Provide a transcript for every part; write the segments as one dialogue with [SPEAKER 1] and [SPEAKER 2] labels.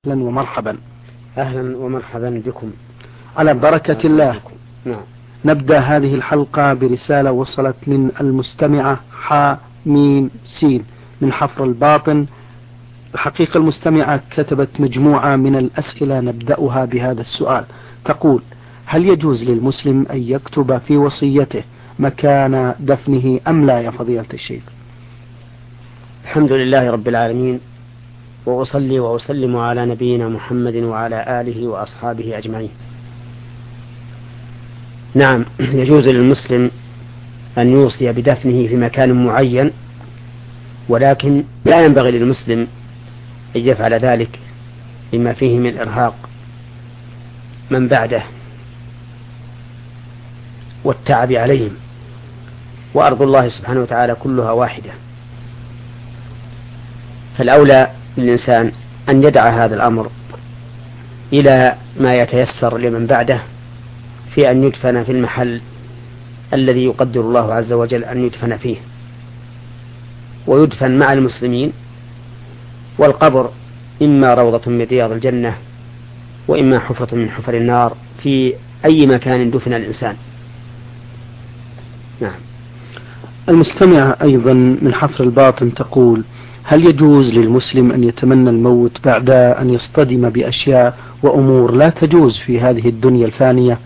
[SPEAKER 1] أهلا ومرحبا.
[SPEAKER 2] أهلا ومرحبا بكم
[SPEAKER 1] على بركة الله.
[SPEAKER 2] نعم.
[SPEAKER 1] نبدأ هذه الحلقة برسالة وصلت من المستمعة ميم سين من حفر الباطن. الحقيقة المستمعة كتبت مجموعة من الأسئلة نبدأها بهذا السؤال. تقول: هل يجوز للمسلم أن يكتب في وصيته مكان دفنه أم لا يا فضيلة الشيخ؟
[SPEAKER 2] الحمد لله رب العالمين، وأصلي وأسلم على نبينا محمد وعلى آله وأصحابه أجمعين. نعم، يجوز للمسلم أن يوصي بدفنه في مكان معين، ولكن لا ينبغي للمسلم أن يفعل ذلك لما فيه من إرهاق من بعده والتعب عليهم، وأرض الله سبحانه وتعالى كلها واحدة. فالأولى للإنسان أن يدع هذا الأمر إلى ما يتيسر لمن بعده في أن يدفن في المحل الذي يقدر الله عز وجل أن يدفن فيه، ويدفن مع المسلمين. والقبر إما روضة من رياض الجنة وإما حفرة من حفر النار في أي مكان دفن الإنسان. نعم.
[SPEAKER 1] المستمعة أيضا من حفر الباطن تقول: هل يجوز للمسلم أن يتمنى الموت بعد أن يصطدم بأشياء وأمور لا تجوز في هذه الدنيا الفانية؟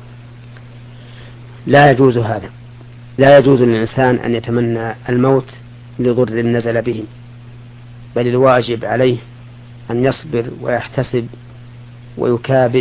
[SPEAKER 2] لا يجوز هذا. لا يجوز للإنسان أن يتمنى الموت لضر نزل به، بل الواجب عليه أن يصبر ويحتسب ويكابد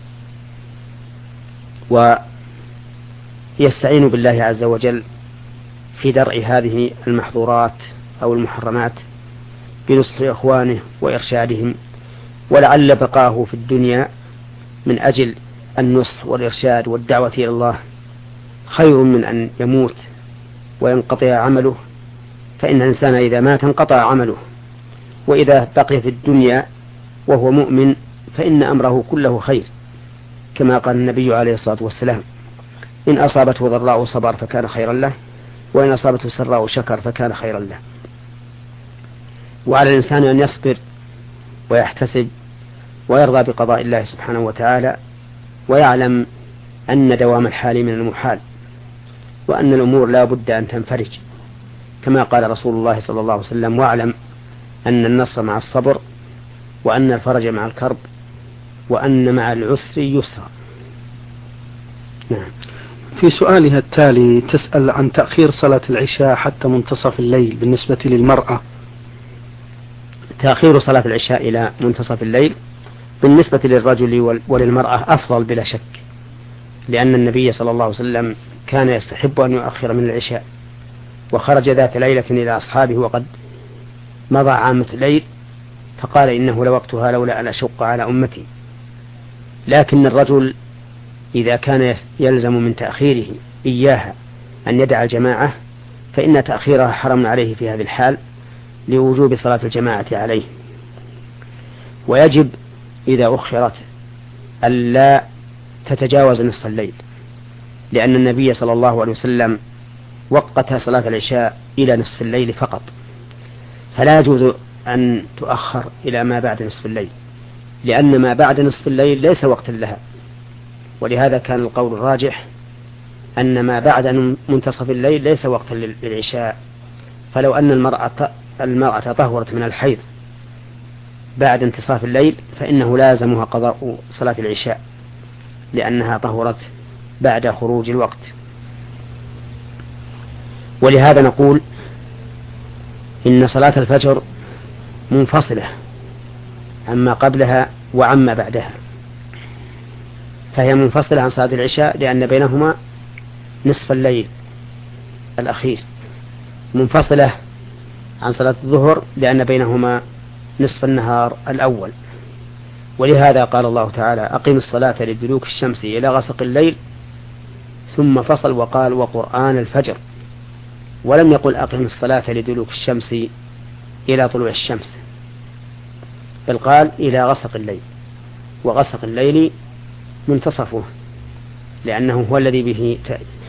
[SPEAKER 2] ويستعين بالله عز وجل في درء هذه المحظورات أو المحرمات بنصح إخوانه وإرشادهم، ولعل بقاه في الدنيا من أجل النصح والإرشاد والدعوة إلى الله خير من أن يموت وينقطع عمله، فإن الإنسان إذا مات انقطع عمله، وإذا بقي في الدنيا وهو مؤمن فإن أمره كله خير، كما قال النبي عليه الصلاة والسلام: إن أصابته ضراء صبر فكان خيرا له، وإن أصابته سراء شكر فكان خيرا له. وعلى الإنسان أن يصبر ويحتسب ويرضى بقضاء الله سبحانه وتعالى، ويعلم أن دوام الحال من المحال، وأن الأمور لا بد أن تنفرج، كما قال رسول الله صلى الله عليه وسلم: واعلم أن النصر مع الصبر، وأن الفرج مع الكرب، وأن مع العسر يسرا. نعم.
[SPEAKER 1] في سؤالها التالي تسأل عن تأخير صلاة العشاء حتى منتصف الليل بالنسبة للمرأة.
[SPEAKER 2] تأخير صلاة العشاء إلى منتصف الليل بالنسبة للرجل وللمرأة أفضل بلا شك، لأن النبي صلى الله عليه وسلم كان يستحب أن يؤخر من العشاء، وخرج ذات ليلة إلى أصحابه وقد مضى عامة الليل، فقال: إنه لوقتها لولا أن أشق على أمتي. لكن الرجل إذا كان يلزم من تأخيره إياها أن يدع الجماعة، فإن تأخيرها حرم عليه في هذه الحال لوجوب صلاة الجماعة عليه. ويجب إذا أخرت ألا تتجاوز نصف الليل، لأن النبي صلى الله عليه وسلم وقت صلاة العشاء إلى نصف الليل فقط، فلا يجوز أن تؤخر إلى ما بعد نصف الليل، لأن ما بعد نصف الليل ليس وقتا لها. ولهذا كان القول الراجح أن ما بعد منتصف الليل ليس وقتا للعشاء. فلو أن المرأة طهرت من الحيض بعد انتصاف الليل فإنه لازمها قضاء صلاة العشاء، لأنها طهرت بعد خروج الوقت. ولهذا نقول إن صلاة الفجر منفصلة عما قبلها وعما بعدها، فهي منفصلة عن صلاة العشاء لأن بينهما نصف الليل الأخير، منفصلة عن صلاة الظهر لأن بينهما نصف النهار الأول. ولهذا قال الله تعالى: أقم الصلاة لدلوك الشمس إلى غسق الليل، ثم فصل وقال: وقرآن الفجر، ولم يقل أقم الصلاة لدلوك الشمس إلى طلوع الشمس، بل قال إلى غسق الليل، وغسق الليل منتصفه، لأنه هو الذي به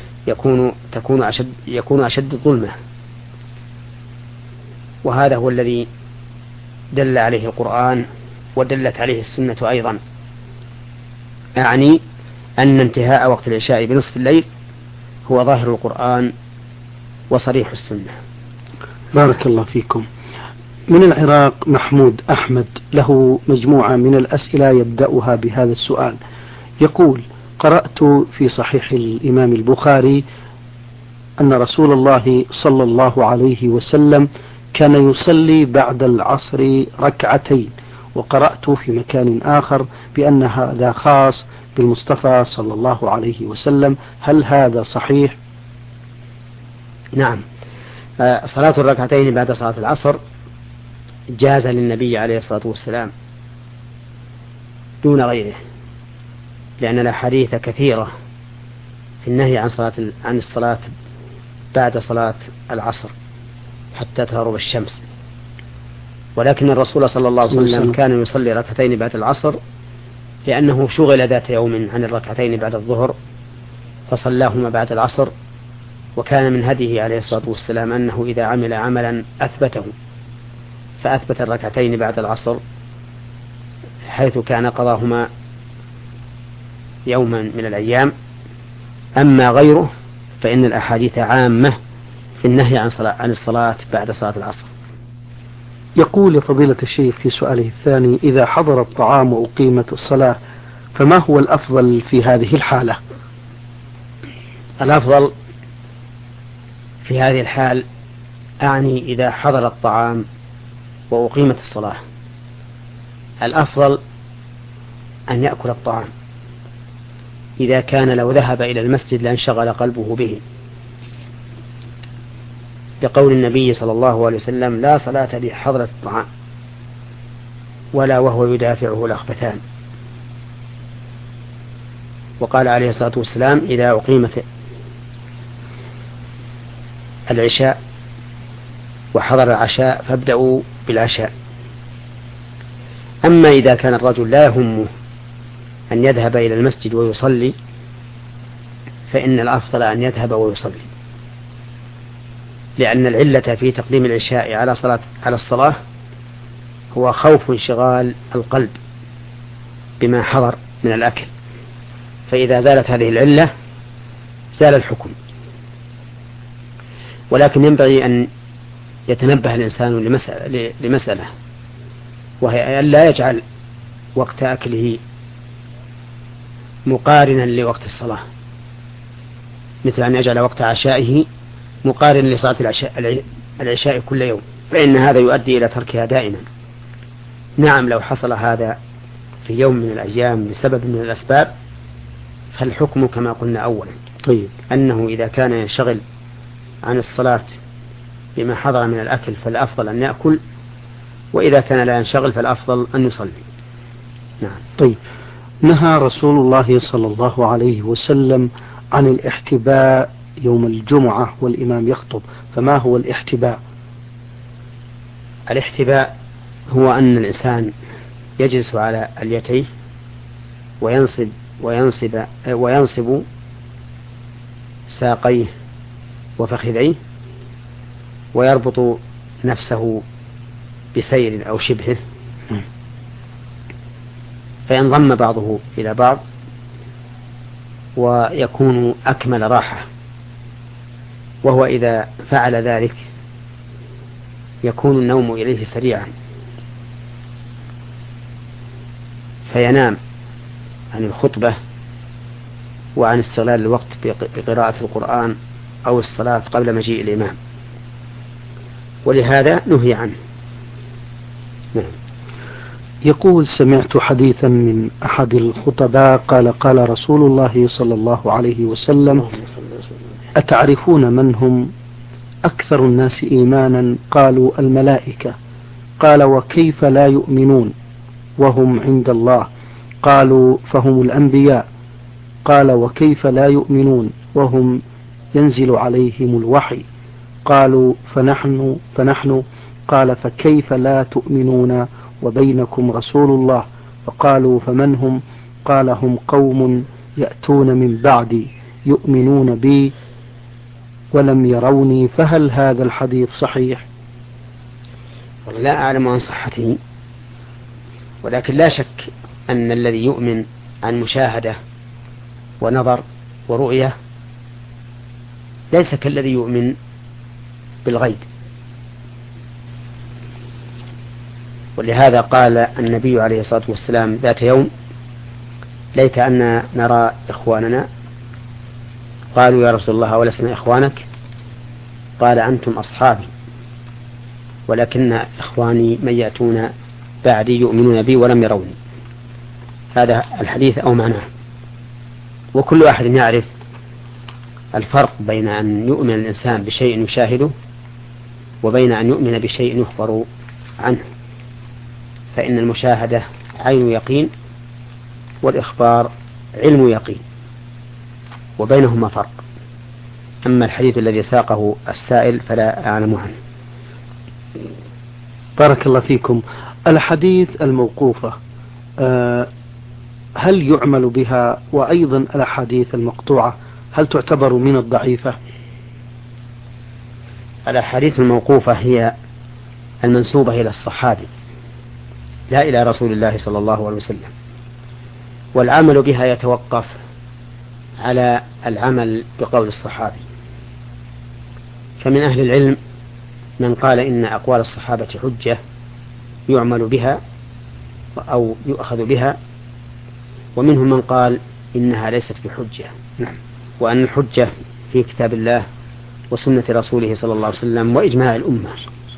[SPEAKER 2] يكون أشد الظلمة، وهذا هو الذي دل عليه القرآن ودلت عليه السنة أيضا، أعني أن انتهاء وقت العشاء بنصف الليل هو ظاهر القرآن وصريح السنة.
[SPEAKER 1] بارك الله فيكم. من العراق محمود أحمد له مجموعة من الأسئلة يبدأها بهذا السؤال، يقول: قرأت في صحيح الإمام البخاري أن رسول الله صلى الله عليه وسلم كان يصلي بعد العصر ركعتين، وقرأت في مكان آخر بأن هذا خاص بالمصطفى صلى الله عليه وسلم، هل هذا صحيح؟
[SPEAKER 2] نعم، صلاة الركعتين بعد صلاة العصر جاز للنبي عليه الصلاة والسلام دون غيره، لأن الأحاديث كثيرة في النهي عن الصلاة بعد صلاة العصر حتى تغرب الشمس، ولكن الرسول صلى الله عليه وسلم كان يصلي ركعتين بعد العصر لأنه شغل ذات يوم عن الركعتين بعد الظهر فصلاهما بعد العصر، وكان من هديه عليه الصلاة والسلام أنه إذا عمل عملا أثبته، فأثبت الركعتين بعد العصر حيث كان قضاهما يوما من الأيام. أما غيره فإن الأحاديث عامة في النهي عن الصلاة بعد صلاة العصر.
[SPEAKER 1] يقول يا فضيلة الشيخ في سؤاله الثاني: إذا حضر الطعام وأقيمت الصلاة فما هو الأفضل في هذه الحالة؟
[SPEAKER 2] الأفضل في هذه الحال، أعني إذا حضر الطعام وأقيمت الصلاة، الأفضل أن يأكل الطعام، إذا كان لو ذهب إلى المسجد لانشغل قلبه به، لقول النبي صلى الله عليه وسلم: لا صلاة بحضرة الطعام ولا وهو يدافعه الأخبثان. وقال عليه الصلاة والسلام: إذا أقيمت العشاء وحضر العشاء فابدأوا بالعشاء. أما إذا كان الرجل لا يهمه أن يذهب إلى المسجد ويصلي فإن الأفضل أن يذهب ويصلي، لأن العلة في تقديم العشاء على الصلاة هو خوف انشغال القلب بما حضر من الأكل، فإذا زالت هذه العلة زال الحكم. ولكن ينبغي أن يتنبه الإنسان لمسألة، وهي أن لا يجعل وقت أكله مقارنا لوقت الصلاة، مثل أن يجعل وقت عشائه مقارن لصلاة العشاء كل يوم، فإن هذا يؤدي إلى تركها دائما. نعم، لو حصل هذا في يوم من الأيام لسبب من الأسباب فالحكم كما قلنا أولا،
[SPEAKER 1] طيب،
[SPEAKER 2] أنه إذا كان ينشغل عن الصلاة بما حضر من الأكل فالأفضل أن يأكل، وإذا كان لا ينشغل فالأفضل أن يصلي. نعم.
[SPEAKER 1] طيب، نهى رسول الله صلى الله عليه وسلم عن الاحتباء يوم الجمعة والإمام يخطب، فما هو الاحتباء؟
[SPEAKER 2] الاحتباء هو أن الإنسان يجلس على اليتيه وينصب ساقيه وفخذيه ويربط نفسه بسير أو شبهه، فينضم بعضه إلى بعض ويكون أكمل راحة. وهو إذا فعل ذلك يكون النوم إليه سريعا فينام عن الخطبة وعن استغلال الوقت بقراءة القرآن أو الصلاة قبل مجيء الإمام، ولهذا نهي عنه. نعم.
[SPEAKER 1] يقول: سمعت حديثا من أحد الخطباء قال رسول الله صلى الله عليه وسلم: أتعرفون من هم أكثر الناس إيمانا؟ قالوا: الملائكة. قال: وكيف لا يؤمنون وهم عند الله؟ قالوا: فهم الأنبياء. قال: وكيف لا يؤمنون وهم ينزل عليهم الوحي؟ قالوا: فنحن. قال: فكيف لا تؤمنون وبينكم رسول الله؟ فقالوا: فمن هم؟ قال: هم قوم يأتون من بعدي يؤمنون بي ولم يروني. فهل هذا الحديث صحيح؟
[SPEAKER 2] لا أعلم عن صحته، ولكن لا شك أن الذي يؤمن عن مشاهدة ونظر ورؤية ليس كالذي يؤمن بالغيب. ولهذا قال النبي عليه الصلاة والسلام ذات يوم: ليت أن نرى إخواننا. قالوا: يا رسول الله ولسنا إخوانك؟ قال: أنتم أصحابي، ولكن إخواني من يأتون بعدي يؤمنون بي ولم يروني. هذا الحديث أو معناه. وكل أحد يعرف الفرق بين أن يؤمن الإنسان بشيء يشاهده وبين أن يؤمن بشيء يخبر عنه، فإن المشاهدة عين يقين والإخبار علم يقين، وبينهما فرق. أما الحديث الذي ساقه السائل فلا أعلم عنه.
[SPEAKER 1] بارك الله فيكم. الحديث الموقوفة هل يعمل بها؟ وأيضا الأحاديث المقطوعة هل تعتبر من الضعيفة؟
[SPEAKER 2] الأحاديث الموقوفة هي المنسوبة إلى الصحابي لا إلى رسول الله صلى الله عليه وسلم، والعمل بها يتوقف على العمل بقول الصحابي. فمن أهل العلم من قال إن أقوال الصحابة حجة يعمل بها أو يؤخذ بها، ومنهم من قال إنها ليست بحجة، وأن الحجة في كتاب الله وسنة رسوله صلى الله عليه وسلم وإجماع الأمة.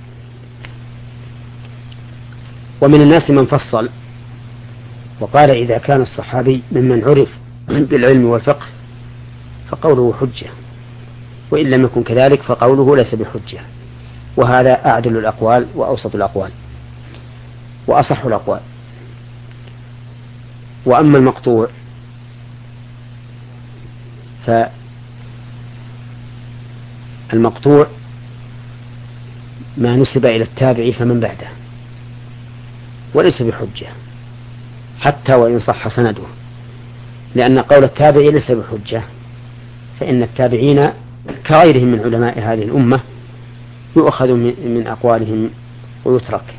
[SPEAKER 2] ومن الناس من فصل وقال إذا كان الصحابي ممن عرف بالعلم والفقه فقوله حجة، وإن لم يكن كذلك فقوله ليس بحجة. وهذا أعدل الأقوال وأوسط الأقوال وأصح الأقوال. وأما المقطوع فالمقطوع ما نسب إلى التابع فمن بعده، وليس بحجة حتى وإن صح سنده، لأن قول التابع ليس بحجة، فإن التابعين كغيرهم من علماء هذه الأمة يؤخذ من أقوالهم ويترك.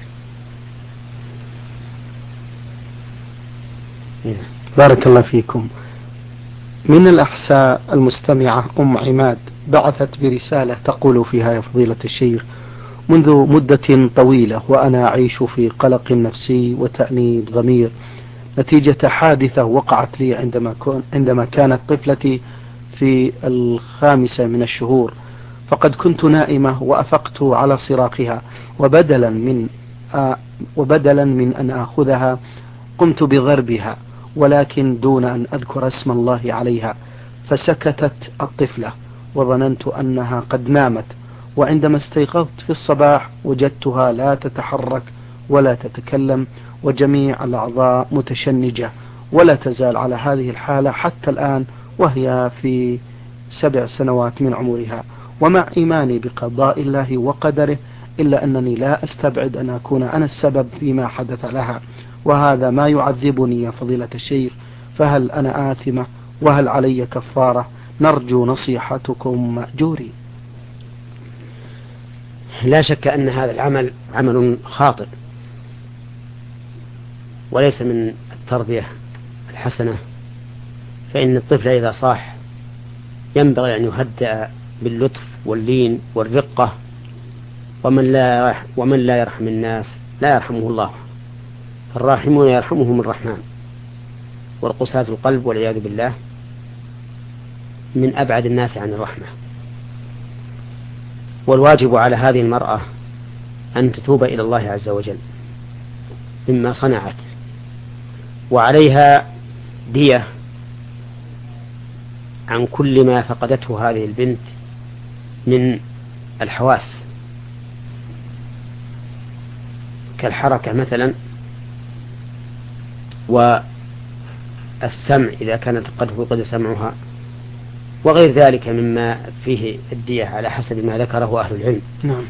[SPEAKER 1] بارك الله فيكم. من الأحساء المستمعة أم عماد بعثت برسالة تقول فيها: يا فضيلة الشيخ، منذ مدة طويلة وأنا أعيش في قلق نفسي وتأنيب ضمير نتيجة حادثة وقعت لي عندما كانت طفلتي في 5 من الشهور، فقد كنت نائمة وأفقت على صراخها، وبدلا من أن آخذها قمت بضربها، ولكن دون أن أذكر اسم الله عليها، فسكتت الطفلة وظننت أنها قد نامت، وعندما استيقظت في الصباح وجدتها لا تتحرك ولا تتكلم، وجميع الأعضاء متشنجة، ولا تزال على هذه الحالة حتى الآن وهي في 7 سنوات من عمرها. ومع إيماني بقضاء الله وقدره إلا أنني لا أستبعد أن أكون أنا السبب فيما حدث لها، وهذا ما يعذبني يا فضيلة الشيخ، فهل أنا آثمة وهل علي كفارة؟ نرجو نصيحتكم مأجورين.
[SPEAKER 2] لا شك أن هذا العمل عمل خاطئ وليس من التربية الحسنة، فإن الطفل إذا صاح ينبغي أن يهدأ باللطف واللين والرقة، ومن لا يرحم الناس لا يرحمه الله، الراحمون يرحمهم الرحمن، والقساة القلب والعياذ بالله من أبعد الناس عن الرحمة. والواجب على هذه المرأة أن تتوب إلى الله عز وجل مما صنعت، وعليها دية عن كل ما فقدته هذه البنت من الحواس كالحركة مثلا، والسمع إذا كانت قد فقد سمعها، وغير ذلك مما فيه الدية على حسب ما ذكره أهل العلم.
[SPEAKER 1] نعم.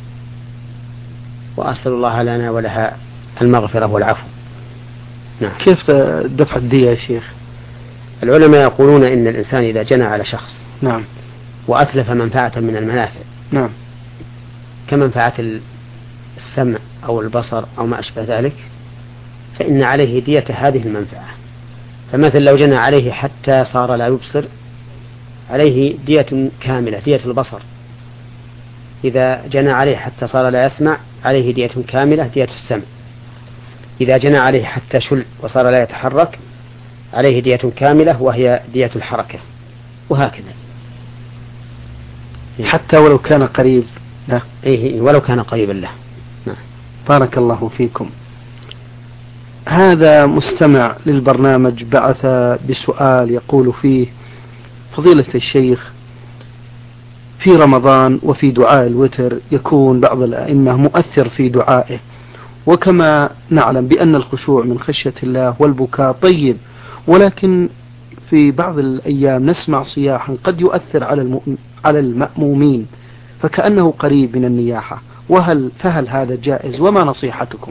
[SPEAKER 2] وأسأل الله لنا ولها المغفرة والعفو.
[SPEAKER 1] نعم. كيف دفع الدية يا شيخ؟
[SPEAKER 2] العلماء يقولون إن الإنسان إذا جنى على شخص
[SPEAKER 1] نعم
[SPEAKER 2] وأتلف منفعة من المنافع
[SPEAKER 1] نعم
[SPEAKER 2] كمنفعة السمع أو البصر أو ما أشبه ذلك، فإن عليه دية هذه المنفعة. فمثل لو جنى عليه حتى صار لا يبصر عليه دية كاملة، دية البصر. إذا جنى عليه حتى صار لا يسمع عليه دية كاملة، دية السمع. إذا جنى عليه حتى شل وصار لا يتحرك عليه دية كاملة وهي دية الحركة، وهكذا
[SPEAKER 1] حتى ولو كان قريب له.
[SPEAKER 2] إيه ولو كان قريبا له. نعم.
[SPEAKER 1] بارك الله فيكم. هذا مستمع للبرنامج بعث بسؤال يقول فيه: فضيلة الشيخ، في رمضان وفي دعاء الوتر يكون بعض الأئمة مؤثر في دعائه، وكما نعلم بأن الخشوع من خشية الله والبكاء طيب، ولكن في بعض الأيام نسمع صياحا قد يؤثر على المأمومين فكأنه قريب من النياحة، فهل هذا جائز؟ وما نصيحتكم؟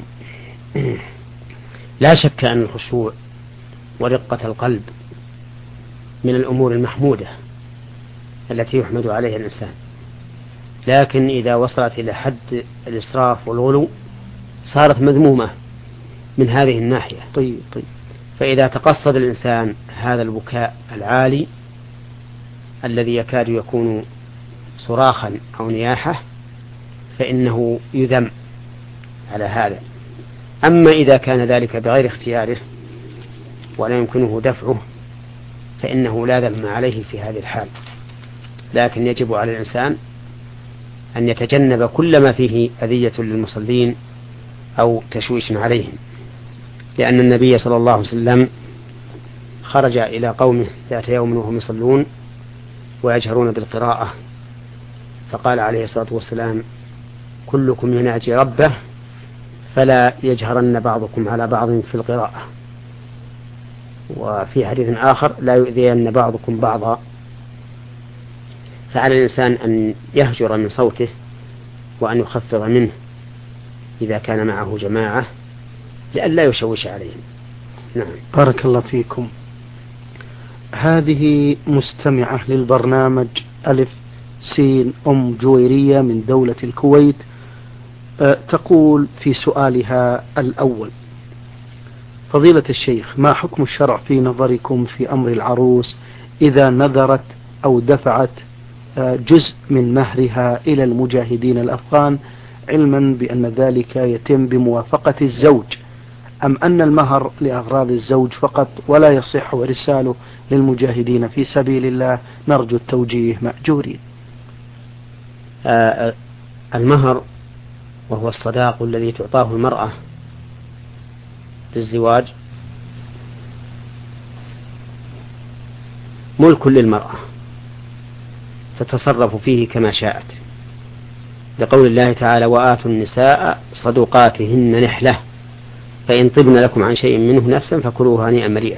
[SPEAKER 2] لا شك أن الخشوع ورقة القلب من الأمور المحمودة التي يحمد عليها الإنسان، لكن إذا وصلت إلى حد الإسراف والغلو صارت مذمومة من هذه الناحية.
[SPEAKER 1] طيب.
[SPEAKER 2] فإذا تقصد الإنسان هذا البكاء العالي الذي يكاد يكون صراخا أو نياحة فإنه يذم على هذا. أما إذا كان ذلك بغير اختياره ولا يمكنه دفعه فإنه لا ذم عليه في هذه الحال، لكن يجب على الإنسان أن يتجنب كل ما فيه أذية للمصلين أو تشويش عليهم، لأن النبي صلى الله عليه وسلم خرج إلى قومه ذات يوم وهم يصلون ويجهرون بالقراءة، فقال عليه الصلاة والسلام: كلكم يناجي ربه فلا يجهرن بعضكم على بعض في القراءة. وفي حديث آخر: لا يؤذين بعضكم بعضا. فعلى الإنسان أن يهجر من صوته وأن يخفض منه إذا كان معه جماعة لئلا يشوش عليهم. نعم.
[SPEAKER 1] بارك الله فيكم. هذه مستمعة للبرنامج ألف سين أم جويرية من دولة الكويت، تقول في سؤالها الأول: فضيلة الشيخ، ما حكم الشرع في نظركم في أمر العروس إذا نذرت أو دفعت جزء من مهرها إلى المجاهدين الأفغان، علما بأن ذلك يتم بموافقة الزوج، أم أن المهر لأغراض الزوج فقط ولا يصح إرساله للمجاهدين في سبيل الله؟ نرجو التوجيه مأجورين.
[SPEAKER 2] المهر وهو الصداق الذي تعطاه المرأة للزواج ملك للمرأة تتصرف فيه كما شاءت، لقول الله تعالى: وآتوا النساء صدقاتهن نحلة فإن طبن لكم عن شيء منه نفسا فكلوه هنيئا مريئا.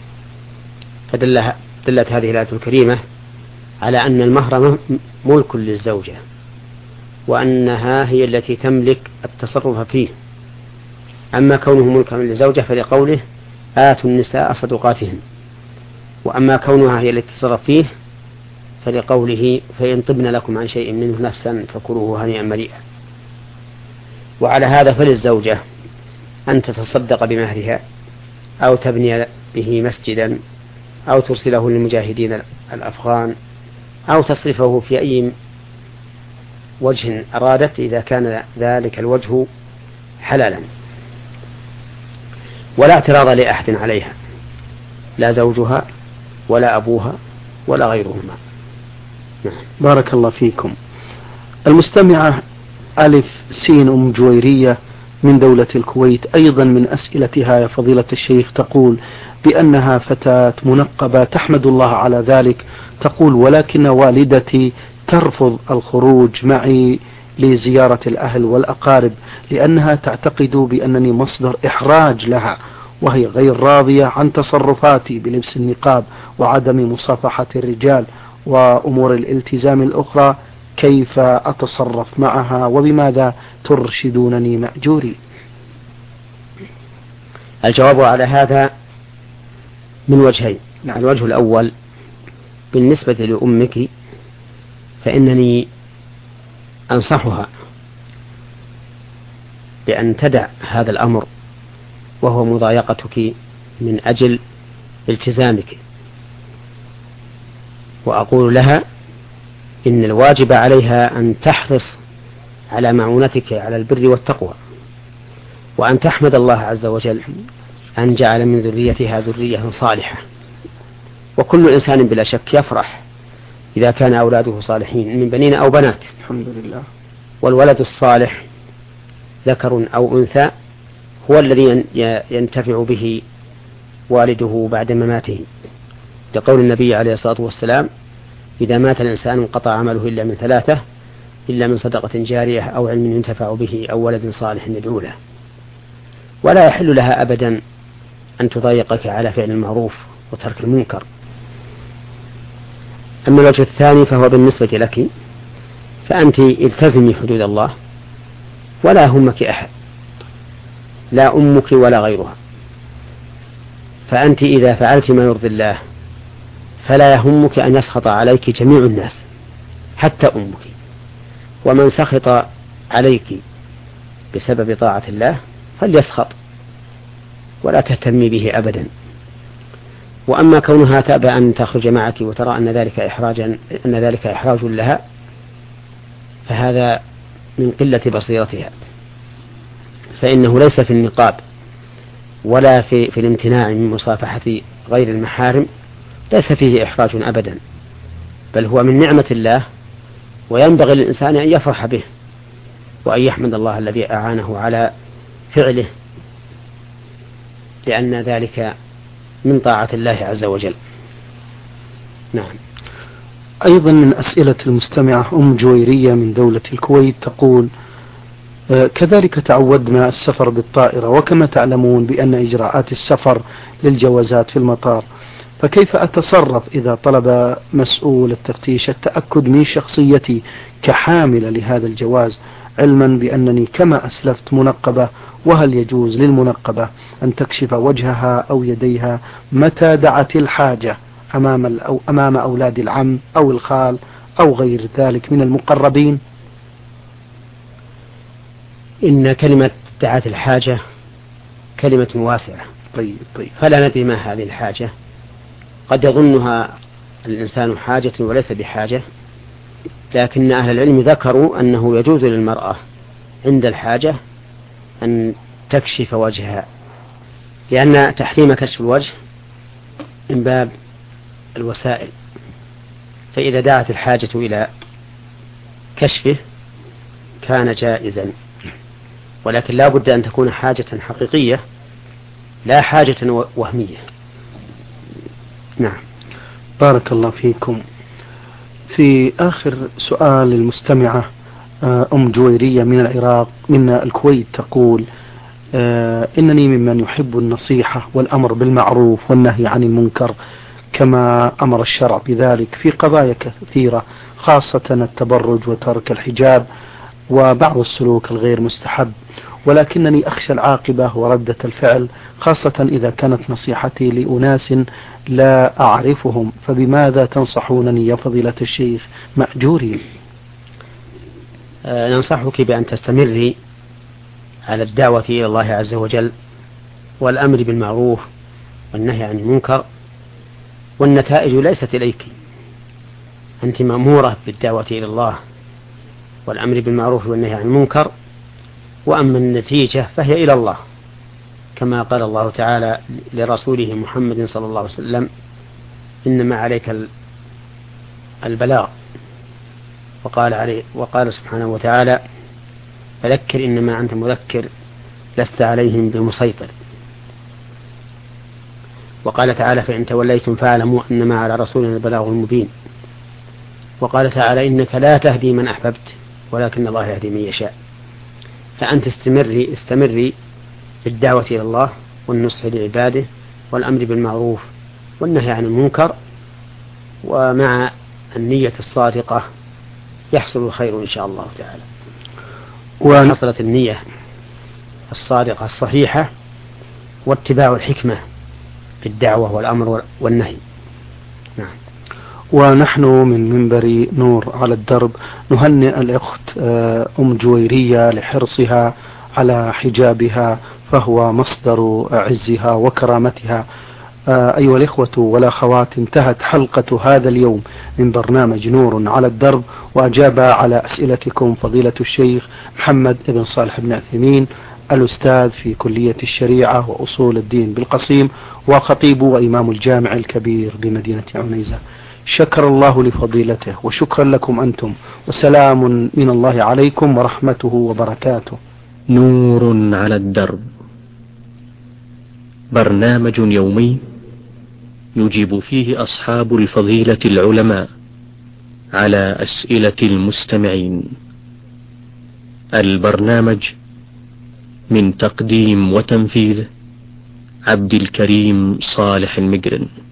[SPEAKER 2] فدلت هذه الآية الكريمة على أن المهر ملك للزوجة، وأنها هي التي تملك التصرف فيه. أما كونه ملكا للزوجة فلقوله: آتوا النساء صدقاتهن، وأما كونها هي التي تتصرف فيه فلقوله: فإن طبن لكم عن شيء منه نفسا فكلوه هنيئا مريئا. وعلى هذا فللزوجة أن تتصدق بمهرها أو تبني به مسجدا أو ترسله للمجاهدين الأفغان أو تصرفه في أي وجه أرادت إذا كان ذلك الوجه حلالا، ولا اعتراض لأحد عليها، لا زوجها ولا أبوها ولا غيرهما.
[SPEAKER 1] بارك الله فيكم. المستمعة ألف سين أم جويرية من دولة الكويت أيضا من أسئلتها يا فضيلة الشيخ تقول بأنها فتاة منقبة تحمد الله على ذلك، تقول: ولكن والدتي ترفض الخروج معي لزيارة الأهل والأقارب لأنها تعتقد بأنني مصدر إحراج لها، وهي غير راضية عن تصرفاتي بلبس النقاب وعدم مصافحة الرجال وأمور الالتزام الأخرى. كيف أتصرف معها وبماذا ترشدونني مأجوري؟
[SPEAKER 2] الجواب على هذا من وجهين. الوجه الأول: بالنسبة لأمك فإنني أنصحها بأن تدع هذا الأمر وهو مضايقتك من أجل التزامك. وأقول لها إن الواجب عليها أن تحرص على معونتك على البر والتقوى، وأن تحمد الله عز وجل أن جعل من ذريتها ذرية صالحة. وكل إنسان بلا شك يفرح إذا كان أولاده صالحين من بنين أو بنات،
[SPEAKER 1] الحمد لله.
[SPEAKER 2] والولد الصالح ذكر أو أنثى هو الذي ينتفع به والده بعد مماته، لقول النبي عليه الصلاة والسلام: إذا مات الإنسان انقطع عمله إلا من ثلاثة: إلا من صدقة جارية أو علم ينتفع به أو ولد صالح يدعو له. ولا يحل لها أبدا أن تضايقك على فعل المعروف وترك المنكر. أما الوجه الثاني فهو بالنسبة لك، فأنت التزمي حدود الله ولا همك أحد، لا أمك ولا غيرها. فأنت إذا فعلت ما يرضي الله فلا يهمك أن يسخط عليك جميع الناس حتى أمك، ومن سخط عليك بسبب طاعة الله فليسخط ولا تهتمي به أبدا. وأما كونها تأبى أن تخرج معك وترى أن ذلك إحراج لها، فهذا من قلة بصيرتها، فإنه ليس في النقاب ولا في الامتناع من مصافحة غير المحارم ليس فيه إحراج أبدا، بل هو من نعمة الله، وينبغي للإنسان أن يفرح به وأن يحمد الله الذي أعانه على فعله، لأن ذلك من طاعة الله عز وجل. نعم.
[SPEAKER 1] أيضا من أسئلة المستمعة جويرية من دولة الكويت تقول: كذلك تعودنا السفر بالطائرة، وكما تعلمون بأن إجراءات السفر للجوازات في المطار، فكيف أتصرف إذا طلب مسؤول التفتيش التأكد من شخصيتي كحاملة لهذا الجواز، علما بأنني كما أسلفت منقبة، وهل يجوز للمنقبة أن تكشف وجهها أو يديها متى دعت الحاجة أمام أولاد العم أو الخال أو غير ذلك من المقربين؟
[SPEAKER 2] إن كلمة دعت الحاجة كلمة واسعة.
[SPEAKER 1] طيب.
[SPEAKER 2] فلا ندري ما هذه الحاجة، قد يظنها الإنسان حاجة وليس بحاجة، لكن أهل العلم ذكروا أنه يجوز للمرأة عند الحاجة أن تكشف وجهها، لأن تحريم كشف الوجه من باب الوسائل، فإذا دعت الحاجة إلى كشفه كان جائزا، ولكن لا بد أن تكون حاجة حقيقية لا حاجة وهمية. نعم.
[SPEAKER 1] بارك الله فيكم. في آخر سؤال المستمعة جويرية من العراق من الكويت تقول: إنني ممن يحب النصيحة والأمر بالمعروف والنهي عن المنكر كما أمر الشرع بذلك في قضايا كثيرة، خاصة التبرج وترك الحجاب وبعض السلوك الغير مستحب، ولكنني أخشى العاقبة وردة الفعل، خاصة إذا كانت نصيحتي لأناس لا أعرفهم، فبماذا تنصحونني يا فضيلة الشيخ مأجورين؟
[SPEAKER 2] ننصحك بأن تستمري على الدعوة إلى الله عز وجل والأمر بالمعروف والنهي عن المنكر، والنتائج ليست إليك، أنت مأمورة بالدعوة إلى الله والأمر بالمعروف والنهي عن المنكر، وأما النتيجة فهي إلى الله، كما قال الله تعالى لرسوله محمد صلى الله عليه وسلم: إنما عليك البلاغ. وقال سبحانه وتعالى: فذكر إنما أنت مذكر لست عليهم بمسيطر. وقال تعالى: فإن توليتم فاعلموا إنما على رسولنا البلاغ المبين. وقال تعالى: إنك لا تهدي من أحببت ولكن الله يهدي من يشاء. فأنت استمري بالدعوة إلى الله والنصح لعباده والأمر بالمعروف والنهي عن المنكر، ومع النية الصادقة يحصل الخير إن شاء الله تعالى. وحصلت النية الصادقة الصحيحة واتباع الحكمة في الدعوة والأمر والنهي. نعم.
[SPEAKER 1] ونحن من منبر نور على الدرب نهنئ الأخت جويرية لحرصها على حجابها، فهو مصدر عزها وكرامتها. أيها الإخوة والأخوات، انتهت حلقة هذا اليوم من برنامج نور على الدرب، وأجاب على أسئلتكم فضيلة الشيخ محمد بن صالح بن عثيمين، الأستاذ في كلية الشريعة وأصول الدين بالقصيم، وخطيب وإمام الجامع الكبير بمدينة عنيزة. شكر الله لفضيلته، وشكرا لكم أنتم، وسلام من الله عليكم ورحمته وبركاته.
[SPEAKER 3] نور على الدرب، برنامج يومي يجيب فيه أصحاب الفضيلة العلماء على أسئلة المستمعين. البرنامج من تقديم وتنفيذ عبد الكريم صالح المقرن.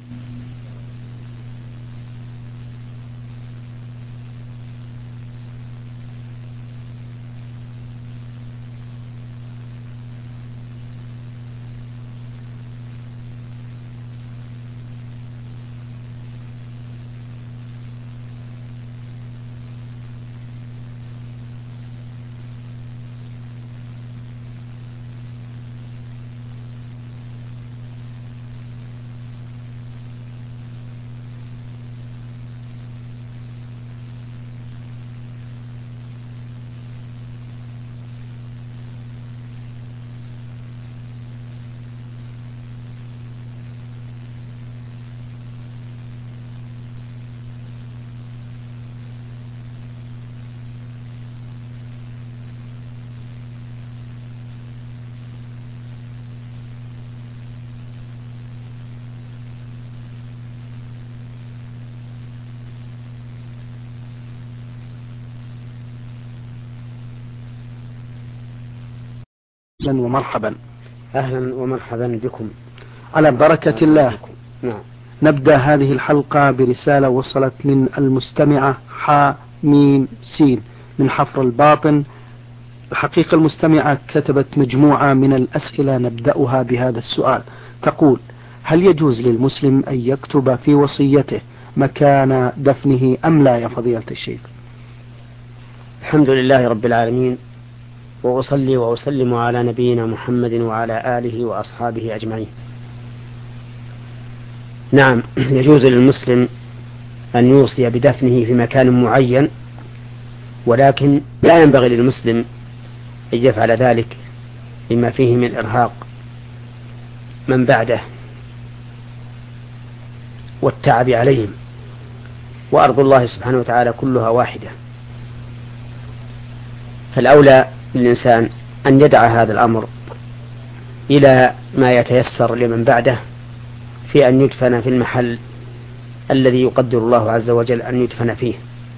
[SPEAKER 1] أهلا ومرحبا.
[SPEAKER 2] أهلا ومرحبا بكم
[SPEAKER 1] على بركة الله.
[SPEAKER 2] نعم.
[SPEAKER 1] نبدأ هذه الحلقة برسالة وصلت من المستمعة حميم سين من حفر الباطن. الحقيقة المستمعة كتبت مجموعة من الأسئلة، نبدأها بهذا السؤال. تقول: هل يجوز للمسلم أن يكتب في وصيته مكان دفنه أم لا يا فضيلة الشيخ؟
[SPEAKER 2] الحمد لله رب العالمين، وأصلي وأسلم على نبينا محمد وعلى آله وأصحابه أجمعين. نعم، يجوز للمسلم أن يوصي بدفنه في مكان معين، ولكن لا ينبغي للمسلم أن يفعل ذلك لما فيه من إرهاق من بعده والتعب عليهم، وأرض الله سبحانه وتعالى كلها واحدة. فالأولى للإنسان أن يدع هذا الأمر إلى ما يتيسر لمن بعده في أن يدفن في المحل الذي يقدر الله عز وجل أن يدفن فيه،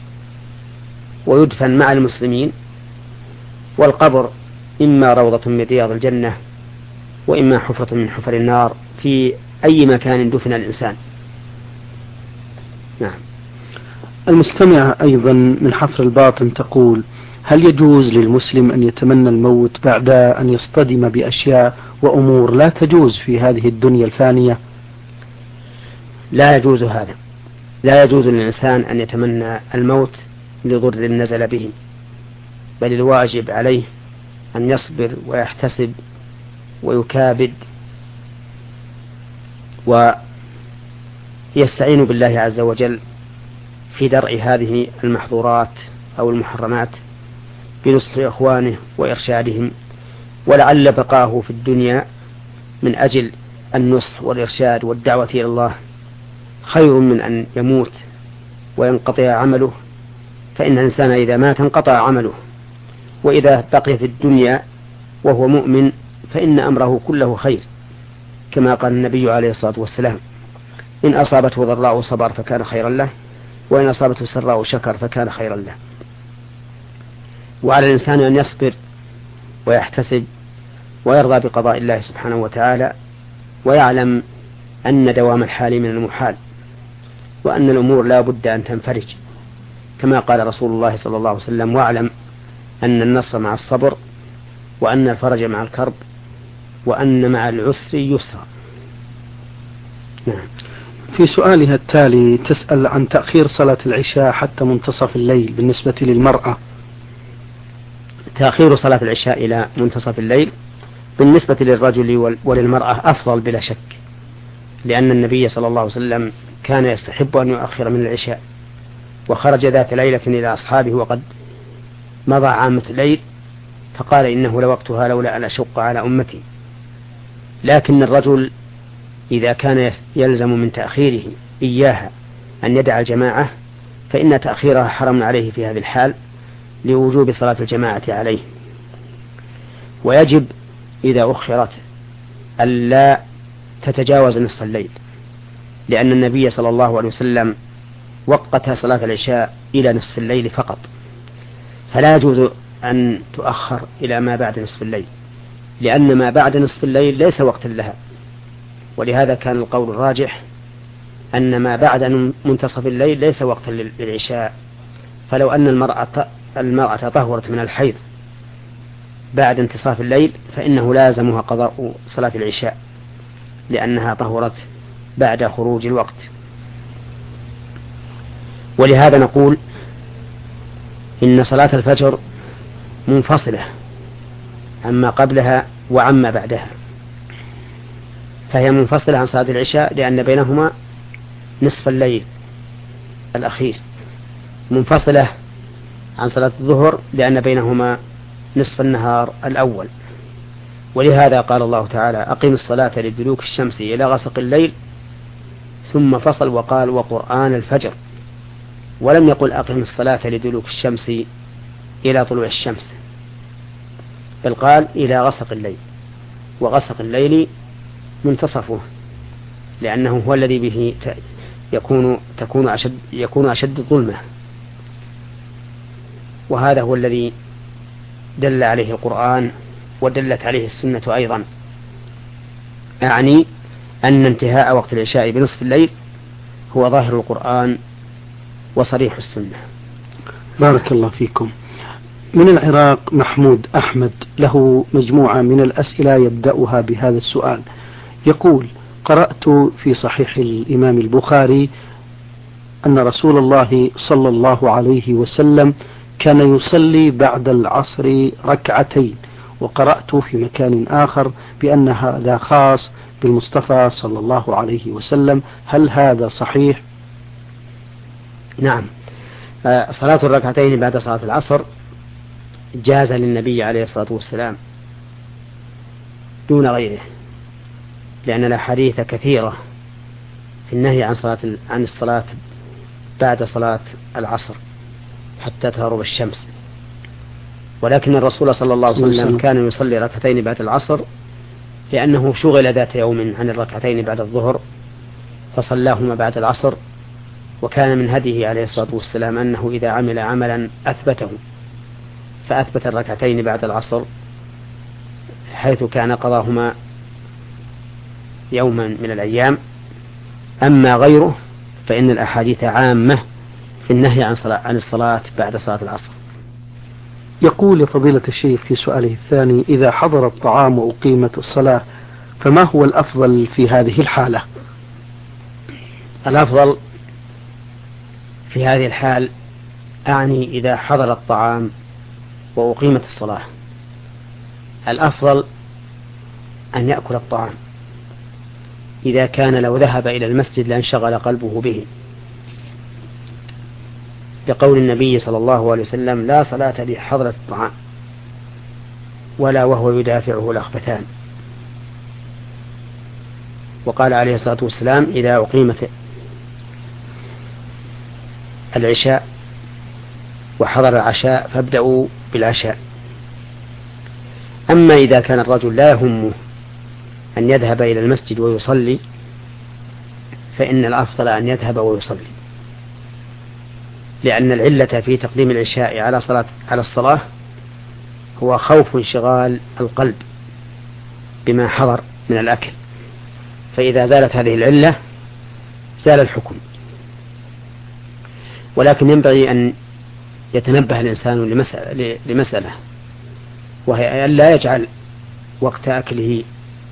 [SPEAKER 2] ويدفن مع المسلمين. والقبر إما روضة من رياض الجنة، وإما حفرة من حفر النار، في أي مكان دفن الإنسان. نعم.
[SPEAKER 1] المستمعة أيضا من حفر الباطن تقول: هل يجوز للمسلم أن يتمنى الموت بعد أن يصطدم بأشياء وأمور لا تجوز في هذه الدنيا الفانية؟
[SPEAKER 2] لا يجوز هذا، لا يجوز للإنسان أن يتمنى الموت لضر نزل به، بل الواجب عليه أن يصبر ويحتسب ويكابد ويستعين بالله عز وجل في درء هذه المحظورات أو المحرمات بنصح إخوانه وإرشادهم، ولعل بقاه في الدنيا من أجل النصح والإرشاد والدعوة إلى الله خير من أن يموت وينقطع عمله، فإن الإنسان إذا مات انقطع عمله، وإذا بقي في الدنيا وهو مؤمن فإن أمره كله خير، كما قال النبي عليه الصلاة والسلام: إن أصابته ضراء صبر فكان خيرا له، وإن أصابته سراء شكر فكان خيرا له. وعلى الإنسان أن يصبر ويحتسب ويرضى بقضاء الله سبحانه وتعالى، ويعلم أن دوام الحال من المحال، وأن الأمور لا بد أن تنفرج، كما قال رسول الله صلى الله عليه وسلم: واعلم أن النصر مع الصبر، وأن الفرج مع الكرب، وأن مع العسر يسرا. نعم.
[SPEAKER 1] في سؤالها التالي تسأل عن تأخير صلاة العشاء حتى منتصف الليل بالنسبة للمرأة.
[SPEAKER 2] تأخير صلاة العشاء إلى منتصف الليل بالنسبة للرجل وللمرأة أفضل بلا شك، لأن النبي صلى الله عليه وسلم كان يستحب أن يؤخر من العشاء، وخرج ذات ليلة إلى أصحابه وقد مضى عامة الليل، فقال إنه لوقتها لولا أن أشق على أمتي. لكن الرجل إذا كان يلزم من تأخيره إياها أن يدع الجماعة فإن تأخيرها حرم عليه في هذه الحال لوجوب صلاة الجماعة عليه. ويجب إذا أخرت ألا تتجاوز نصف الليل، لأن النبي صلى الله عليه وسلم وقت صلاة العشاء إلى نصف الليل فقط، فلا يجوز أن تؤخر إلى ما بعد نصف الليل، لأن ما بعد نصف الليل ليس وقتا لها. ولهذا كان القول الراجح أن ما بعد منتصف الليل ليس وقتا للعشاء. فلو أن المرأة طهرت من الحيض بعد انتصاف الليل فإنه لازمها قضاء صلاة العشاء، لأنها طهرت بعد خروج الوقت. ولهذا نقول إن صلاة الفجر منفصلة عما قبلها وعما بعدها، فهي منفصلة عن صلاة العشاء لأن بينهما نصف الليل الأخير، منفصلة عن صلاة الظهر لأن بينهما نصف النهار الأول. ولهذا قال الله تعالى: أقم الصلاة لدلوك الشمس إلى غسق الليل، ثم فصل وقال: وقرآن الفجر، ولم يقل أقم الصلاة لدلوك الشمس إلى طلوع الشمس، بل قال إلى غسق الليل، وغسق الليل منتصفه، لأنه هو الذي به يكون أشد ظلمة، وهذا هو الذي دل عليه القرآن ودلت عليه السنة أيضا، أعني أن انتهاء وقت العشاء بنصف الليل هو ظاهر القرآن وصريح السنة.
[SPEAKER 1] بارك الله فيكم. من العراق محمود أحمد له مجموعة من الأسئلة يبدأها بهذا السؤال، يقول: قرأت في صحيح الإمام البخاري أن رسول الله صلى الله عليه وسلم كان يصلي بعد العصر ركعتين، وقرأت في مكان آخر بأن هذا خاص بالمصطفى صلى الله عليه وسلم، هل هذا صحيح؟
[SPEAKER 2] نعم، صلاة الركعتين بعد صلاة العصر جاز للنبي عليه الصلاة والسلام دون غيره، لأن الأحاديث كثيرة في النهي عن الصلاة بعد صلاة العصر حتى تغرب الشمس. ولكن الرسول صلى الله عليه وسلم كان يصلي ركعتين بعد العصر لأنه شغل ذات يوم عن الركعتين بعد الظهر فصلاهما بعد العصر، وكان من هديه عليه الصلاة والسلام أنه إذا عمل عملا أثبته، فأثبت الركعتين بعد العصر حيث كان قضاهما يوما من الأيام. أما غيره فإن الأحاديث عامة في النهي عن الصلاة بعد صلاة العصر.
[SPEAKER 1] يقول فضيلة الشيخ في سؤاله الثاني: إذا حضر الطعام وأقيمت الصلاة فما هو الأفضل في هذه الحالة؟
[SPEAKER 2] الأفضل في هذه الحال، أعني إذا حضر الطعام وأقيمت الصلاة، الأفضل أن يأكل الطعام، إذا كان لو ذهب إلى المسجد لانشغل قلبه به، لقول النبي صلى الله عليه وسلم: لا صلاة بحضرة الطعام ولا وهو يدافعه الأخبثان. وقال عليه الصلاة والسلام: إذا أقيمت العشاء وحضر العشاء فابدأوا بالعشاء. أما إذا كان الرجل لا يهمه أن يذهب إلى المسجد ويصلي فإن الأفضل أن يذهب ويصلي، لأن العلة في تقديم العشاء على الصلاة هو خوف انشغال القلب بما حضر من الأكل، فإذا زالت هذه العلة زال الحكم. ولكن ينبغي أن يتنبه الإنسان لمسألة، وهي أن لا يجعل وقت أكله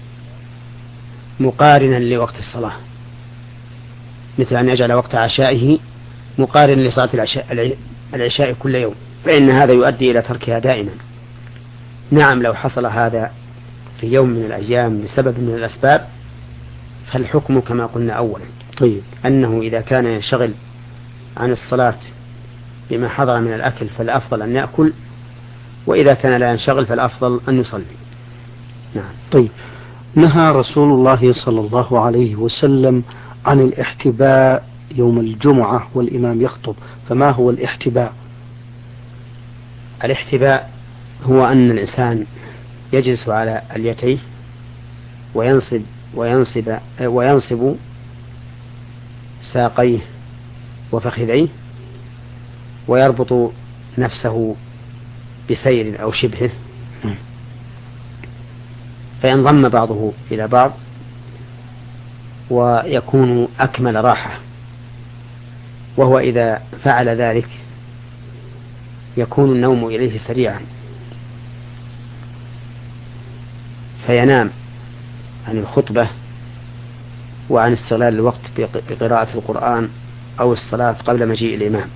[SPEAKER 2] مقارنا لوقت الصلاة، مثل أن يجعل وقت عشائه مقارن لصلاة العشاء كل يوم، فإن هذا يؤدي إلى تركها دائما. نعم، لو حصل هذا في يوم من الأيام لسبب من الأسباب فالحكم كما قلنا أولا.
[SPEAKER 1] طيب.
[SPEAKER 2] أنه إذا كان ينشغل عن الصلاة بما حضر من الأكل فالأفضل أن يأكل، وإذا كان لا ينشغل فالأفضل أن يصلي. نعم.
[SPEAKER 1] طيب. نهى رسول الله صلى الله عليه وسلم عن الاحتباء يوم الجمعة والإمام يخطب، فما هو الاحتباء؟
[SPEAKER 2] الاحتباء هو أن الإنسان يجلس على اليتيه وينصب ساقيه وفخذيه ويربط نفسه بسير أو شبهه، فينضم بعضه إلى بعض ويكون أكمل راحة. وهو إذا فعل ذلك يكون النوم إليه سريعا فينام عن الخطبة وعن استغلال الوقت بقراءة القرآن أو الصلاة قبل مجيء الإمام،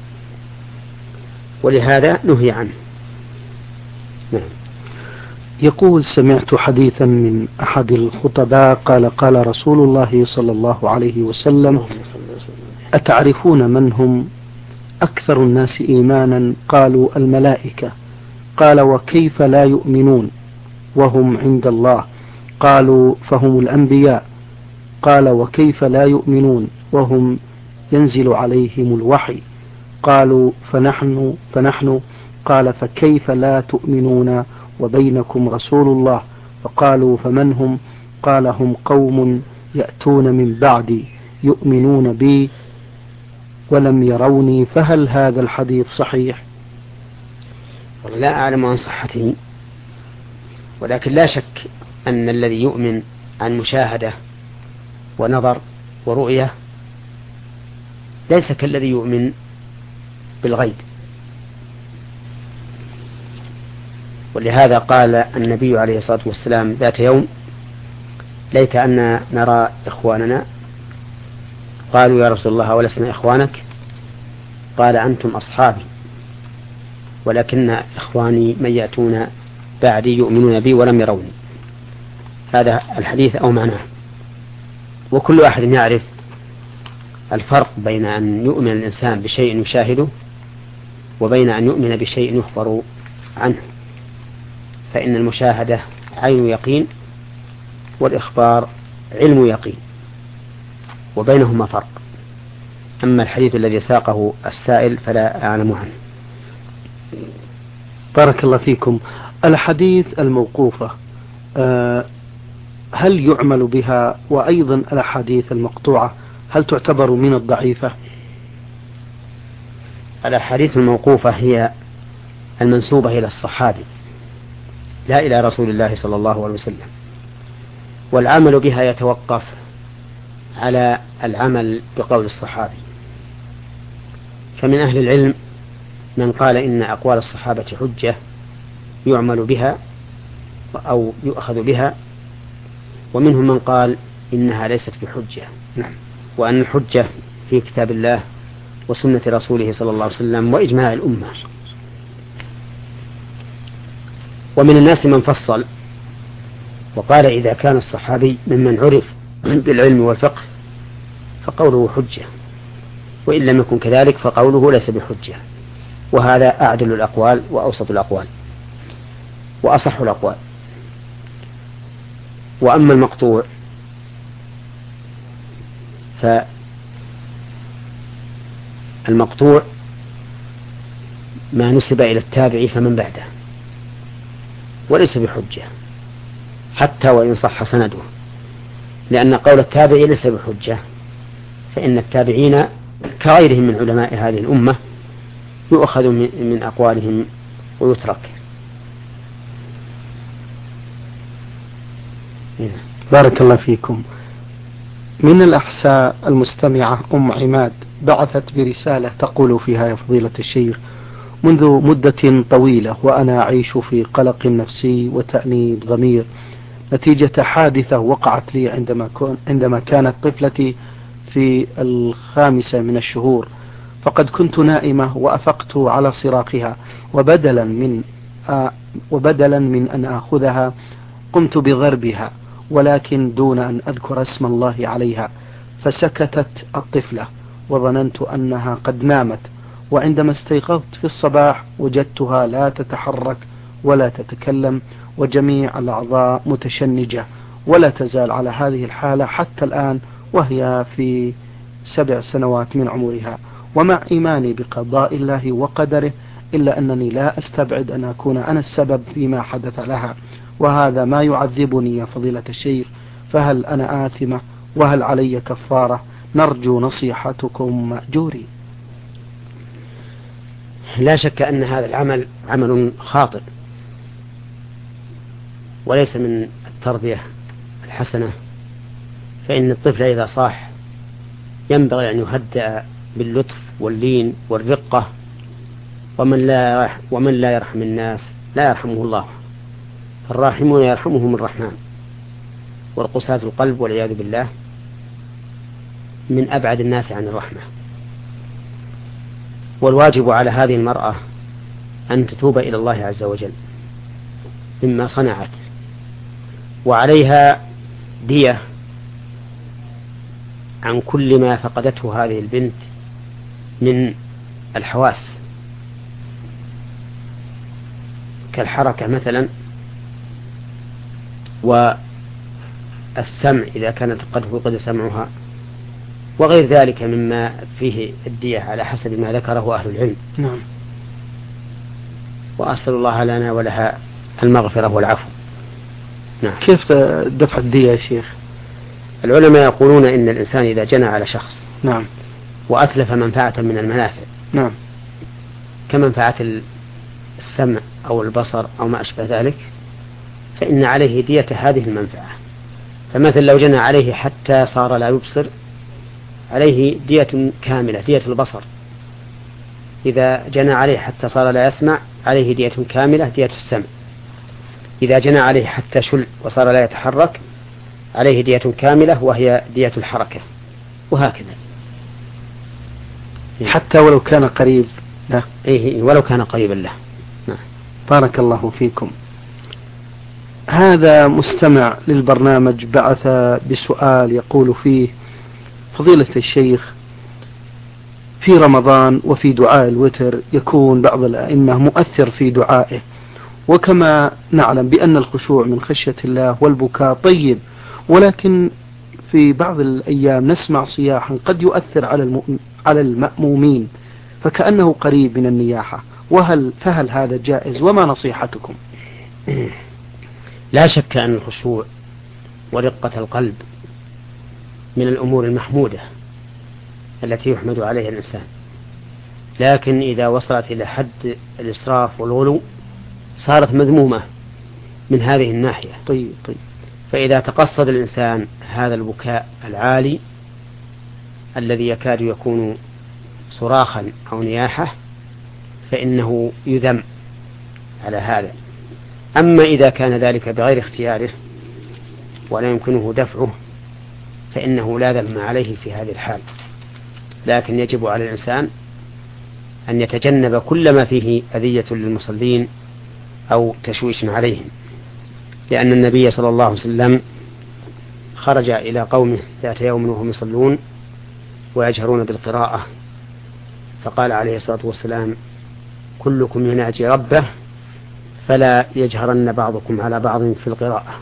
[SPEAKER 2] ولهذا نهي عنه. نعم.
[SPEAKER 1] يقول: سمعت حديثا من أحد الخطباء قال رسول الله صلى الله عليه وسلم: أتعرفون من هم أكثر الناس إيمانا؟ قالوا: الملائكة. قال: وكيف لا يؤمنون وهم عند الله؟ قالوا: فهم الأنبياء. قال: وكيف لا يؤمنون وهم ينزل عليهم الوحي؟ قالوا: فنحن. قال: فكيف لا تؤمنون وبينكم رسول الله؟ فقالوا: فمن هم؟ قال: هم قوم يأتون من بعدي يؤمنون بي ولم يروني. فهل هذا الحديث صحيح؟
[SPEAKER 2] لا أعلم عن صحته، ولكن لا شك أن الذي يؤمن عن مشاهدة ونظر ورؤية ليس كالذي يؤمن بالغيب. ولهذا قال النبي عليه الصلاة والسلام ذات يوم: ليت أن نرى إخواننا. قالوا: يا رسول الله ولسنا إخوانك؟ قال: أنتم أصحابي، ولكن إخواني من يأتون بعدي يؤمنون بي ولم يروني. هذا الحديث أو معناه. وكل واحد يعرف الفرق بين أن يؤمن الإنسان بشيء يشاهده وبين أن يؤمن بشيء يخبر عنه، فإن المشاهدة عين يقين والإخبار علم يقين، وبينهما فرق. أما الحديث الذي ساقه السائل فلا أعلم عنه.
[SPEAKER 1] بارك الله فيكم. الحديث الموقوفة هل يعمل بها؟ وأيضا الأحاديث المقطوعة هل تعتبر من الضعيفة؟
[SPEAKER 2] الأحاديث الموقوفة هي المنسوبة إلى الصحابي لا إلى رسول الله صلى الله عليه وسلم، والعمل بها يتوقف على العمل بقول الصحابي. فمن أهل العلم من قال إن أقوال الصحابة حجة يعمل بها أو يؤخذ بها، ومنهم من قال إنها ليست بحجة، وأن الحجة في كتاب الله وسنة رسوله صلى الله عليه وسلم وإجماع الأمة. ومن الناس من فصل وقال إذا كان الصحابي ممن عرف بالعلم والفقه فقوله حجة، وإن لم يكن كذلك فقوله ليس بحجة. وهذا أعدل الأقوال وأوسط الأقوال وأصح الأقوال. وأما المقطوع فالمقطوع ما نسب إلى التابع فمن بعده وليس بحجة حتى وإن صح سنده، لأن قول التابع ليس بحجة، فإن التابعين كغيرهم من علماء هذه الأمة يؤخذ من أقوالهم ويترك.
[SPEAKER 1] بارك الله فيكم. من الأحساء المستمعة أم عماد بعثت برسالة تقول فيها: يا فضيلة الشيخ، منذ مدة طويلة وأنا أعيش في قلق نفسي وتأنيب ضمير نتيجة حادثة وقعت لي عندما كانت طفلتي في 5 من الشهور، فقد كنت نائمة وأفقت على صراخها، وبدلا من أن آخذها قمت بضربها ولكن دون أن أذكر اسم الله عليها، فسكتت الطفلة وظننت أنها قد نامت، وعندما استيقظت في الصباح وجدتها لا تتحرك ولا تتكلم، وجميع الأعضاء متشنجة، ولا تزال على هذه الحالة حتى الآن وهي في 7 سنوات من عمرها. ومع إيماني بقضاء الله وقدره إلا أنني لا أستبعد أن أكون أنا السبب فيما حدث لها، وهذا ما يعذبني يا فضيلة الشيخ، فهل أنا آثمة وهل علي كفارة؟ نرجو نصيحتكم مأجورين.
[SPEAKER 2] لا شك أن هذا العمل عمل خاطئ وليس من التربية الحسنة، فإن الطفل إذا صاح ينبغي أن يهدأ باللطف واللين والرقة، ومن لا يرحم الناس لا يرحمه الله، فالراحمون يرحمهم الرحمن، والقساة القلب والعياذ بالله من أبعد الناس عن الرحمة. والواجب على هذه المرأة أن تتوب إلى الله عز وجل مما صنعت، وعليها دية عن كل ما فقدته هذه البنت من الحواس كالحركة مثلا، والسمع إذا كانت قد فقد سمعها، وغير ذلك مما فيه الدية على حسب ما ذكره أهل العلم.
[SPEAKER 1] نعم.
[SPEAKER 2] وأسأل الله لنا ولها المغفرة والعفو.
[SPEAKER 1] نعم. كيف دفع الدية يا شيخ؟
[SPEAKER 2] العلماء يقولون إن الإنسان إذا جنى على شخص
[SPEAKER 1] نعم
[SPEAKER 2] وأتلف منفعة من المنافع
[SPEAKER 1] نعم
[SPEAKER 2] كمنفعة السمع أو البصر أو ما أشبه ذلك، فإن عليه دية هذه المنفعة. فمثل لو جنى عليه حتى صار لا يبصر عليه دية كاملة، دية البصر. إذا جنى عليه حتى صار لا يسمع عليه دية كاملة، دية السمع. إذا جنى عليه حتى شل وصار لا يتحرك عليه دية كاملة وهي دية الحركة، وهكذا
[SPEAKER 1] حتى ولو كان قريب له.
[SPEAKER 2] إيه ولو كان قريبا له. نعم.
[SPEAKER 1] بارك الله فيكم. هذا مستمع للبرنامج بعث بسؤال يقول فيه: فضيلة الشيخ، في رمضان وفي دعاء الوتر يكون بعض الأئمة مؤثر في دعائه، وكما نعلم بأن الخشوع من خشية الله والبكاء طيب، ولكن في بعض الأيام نسمع صياحا قد يؤثر على المأمومين فكأنه قريب من النياحة، فهل هذا جائز؟ وما نصيحتكم؟
[SPEAKER 2] لا شك أن الخشوع ورقة القلب من الأمور المحمودة التي يحمد عليها الإنسان، لكن إذا وصلت إلى حد الإسراف والغلو صارت مذمومة من هذه الناحية.
[SPEAKER 1] طيب.
[SPEAKER 2] فإذا تقصد الإنسان هذا البكاء العالي الذي يكاد يكون صراخا أو نياحة فإنه يذم على هذا. أما إذا كان ذلك بغير اختياره ولا يمكنه دفعه فإنه لا ذم عليه في هذه الحال، لكن يجب على الإنسان أن يتجنب كل ما فيه أذية للمصلين أو تشويش عليهم، لأن النبي صلى الله عليه وسلم خرج إلى قومه ذات يوم وهم يصلون ويجهرون بالقراءة، فقال عليه الصلاة والسلام: كلكم يناجي ربه فلا يجهرن بعضكم على بعض في القراءة.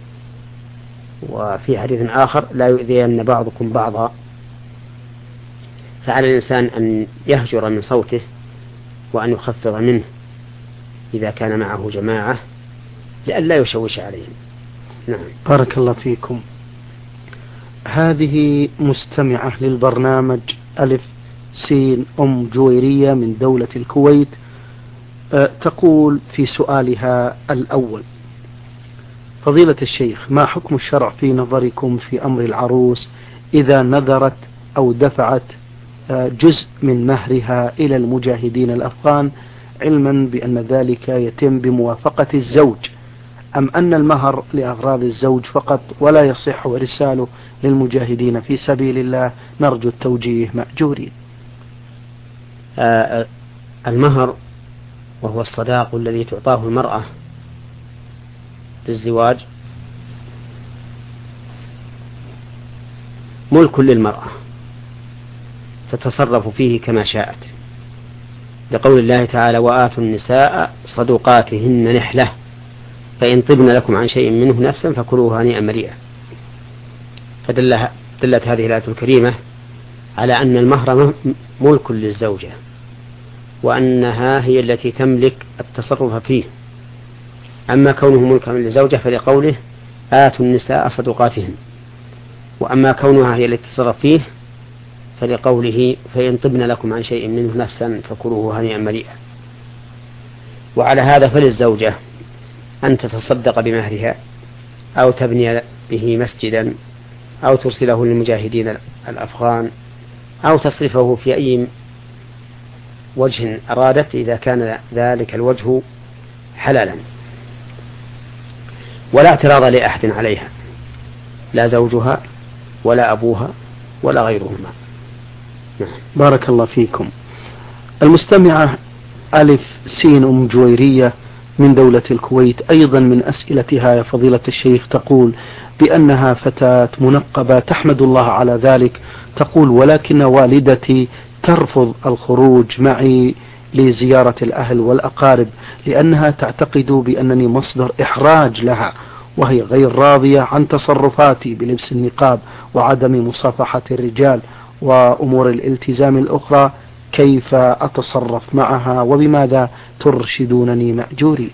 [SPEAKER 2] وفي حديث آخر: لا يؤذين بعضكم بعضا. فعلى الإنسان أن يهجر من صوته وأن يخفض منه إذا كان معه جماعة لئلا يشوش عليهم. نعم.
[SPEAKER 1] بارك الله فيكم. هذه مستمعة للبرنامج ألف سين أم جويرية من دولة الكويت، تقول في سؤالها الأول: فضيلة الشيخ، ما حكم الشرع في نظركم في أمر العروس إذا نذرت أو دفعت جزء من مهرها إلى المجاهدين الأفغان، علما بأن ذلك يتم بموافقة الزوج، أم أن المهر لأغراض الزوج فقط ولا يصح إرساله للمجاهدين في سبيل الله؟ نرجو التوجيه مأجورين.
[SPEAKER 2] المهر وهو الصداق الذي تعطاه المرأة للزواج ملك للمرأة تتصرف فيه كما شاءت، لقول الله تعالى: وآتوا النساء صدقاتهن نحلة فإن طبن لكم عن شيء منه نفسا فكلوه هنيئا مريئا. فدلت هذه الآية الكريمة على أن المهر ملك للزوجة، وأنها هي التي تملك التصرف فيه. أما كونه ملكا للزوجة فلقوله: آتوا النساء صدقاتهن، وأما كونها هي التي تتصرف فيه فلقوله: فإن طبن لكم عن شيء منه نفسا فكلوه هنيئا مريئا. وعلى هذا فللزوجة أن تتصدق بمهرها، أو تبني به مسجدا، أو ترسله للمجاهدين الأفغان، أو تصرفه في أي وجه أرادت إذا كان ذلك الوجه حلالا، ولا اعتراض لأحد عليها، لا زوجها ولا أبوها ولا غيرهما.
[SPEAKER 1] بارك الله فيكم. المستمعة ألف سين أم جويرية من دولة الكويت أيضا من أسئلتها يا فضيلة الشيخ تقول بأنها فتاة منقبة تحمد الله على ذلك. تقول: ولكن والدتي ترفض الخروج معي لزيارة الأهل والأقارب لأنها تعتقد بأنني مصدر إحراج لها، وهي غير راضية عن تصرفاتي بلبس النقاب وعدم مصافحة الرجال وأمور الالتزام الأخرى. كيف أتصرف معها وبماذا ترشدونني مأجوري؟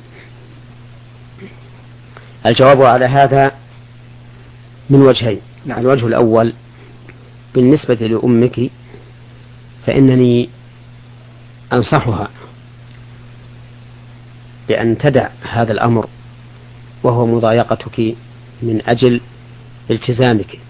[SPEAKER 2] الجواب على هذا من وجهين. الوجه الأول: بالنسبة لأمك فإنني أنصحها بأن تدع هذا الأمر وهو مضايقتك من أجل التزامك،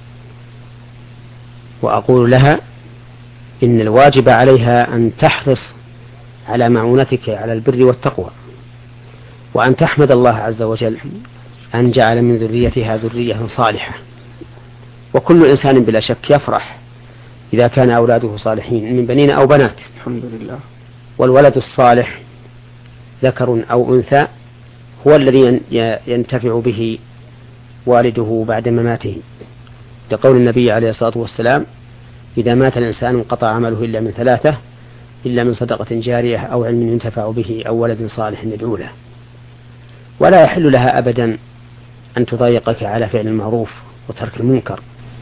[SPEAKER 2] وأقول لها إن الواجب عليها أن تحرص على معونتك على البر والتقوى، وأن تحمد الله عز وجل أن جعل من ذريتها ذرية صالحة. وكل إنسان بلا شك يفرح إذا كان أولاده صالحين من بنين أو بنات،
[SPEAKER 1] الحمد لله.
[SPEAKER 2] والولد الصالح ذكر أو أنثى هو الذي ينتفع به والده بعد مماته، لقول النبي عليه الصلاة والسلام: إذا مات الإنسان انقطع عمله إلا من ثلاثة: إلا من صدقة جارية أو علم ينتفع به أو ولد صالح يدعو له. ولا يحل لها أبدا أن تضايقك على فعل المعروف وترك المنكر.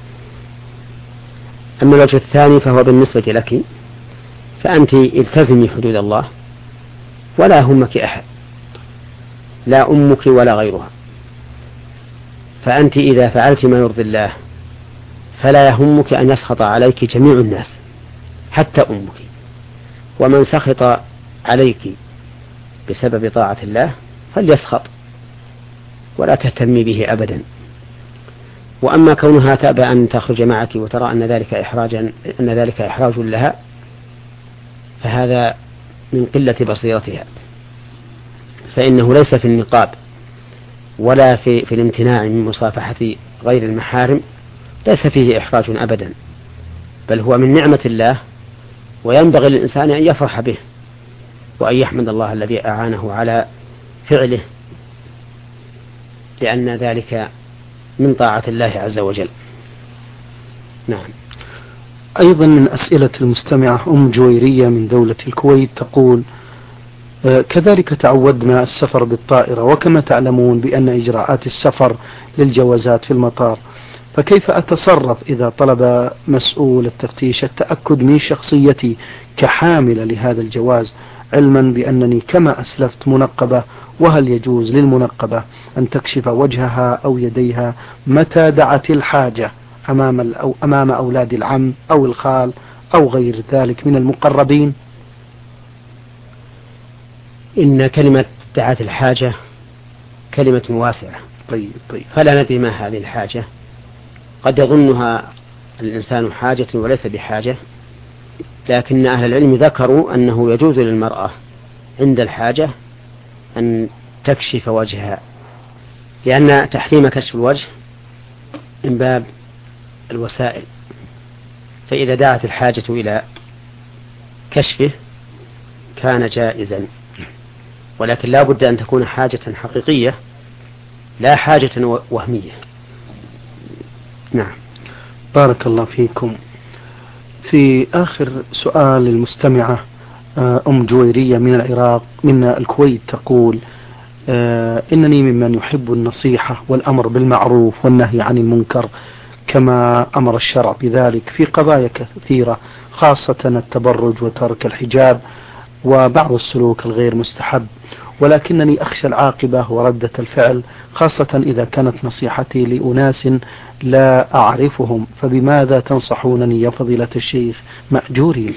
[SPEAKER 2] أما الوجه الثاني فهو بالنسبة لك، فأنت التزمي حدود الله ولا يهمك أحد، لا أمك ولا غيرها. فأنت إذا فعلت ما يرضي الله فلا يهمك أن يسخط عليك جميع الناس حتى أمك، ومن سخط عليك بسبب طاعة الله فليسخط ولا تهتمي به أبدا. وأما كونها تأبى أن تخرج معك وترى أن ذلك إحراج لها فهذا من قلة بصيرتها، فإنه ليس في النقاب ولا في الامتناع من مصافحة غير المحارم ليس فيه إحراج أبدا، بل هو من نعمة الله، وينبغي للإنسان أن يفرح به وأن يحمد الله الذي أعانه على فعله، لأن ذلك من طاعة الله عز وجل. نعم.
[SPEAKER 1] أيضا من أسئلة المستمعة أم جويرية من دولة الكويت تقول: كذلك تعودنا السفر بالطائرة، وكما تعلمون بأن إجراءات السفر للجوازات في المطار، فكيف أتصرف إذا طلب مسؤول التفتيش التأكد من شخصيتي كحاملة لهذا الجواز، علما بأنني كما أسلفت منقبة؟ وهل يجوز للمنقبة أن تكشف وجهها أو يديها متى دعت الحاجة أمام أولاد العم أو الخال أو غير ذلك من المقربين؟
[SPEAKER 2] إن كلمة دعت الحاجة كلمة واسعة.
[SPEAKER 1] طيب.
[SPEAKER 2] فلا ندري ما هذه الحاجة، قد يظنها الإنسان حاجة وليس بحاجة، لكن أهل العلم ذكروا أنه يجوز للمرأة عند الحاجة أن تكشف وجهها، لأن تحريم كشف الوجه من باب الوسائل، فإذا دعت الحاجة إلى كشفه كان جائزا، ولكن لا بد أن تكون حاجة حقيقية لا حاجة وهمية. نعم.
[SPEAKER 1] بارك الله فيكم. في آخر سؤال للمستمعة أم جويرية من العراق من الكويت تقول: إنني ممن يحب النصيحة والأمر بالمعروف والنهي عن المنكر كما أمر الشرع بذلك في قضايا كثيرة، خاصة التبرج وترك الحجاب وبعض السلوك الغير مستحب، ولكنني أخشى العاقبة وردة الفعل، خاصة إذا كانت نصيحتي لأناس لا أعرفهم، فبماذا تنصحونني يا فضيلة الشيخ مأجورين؟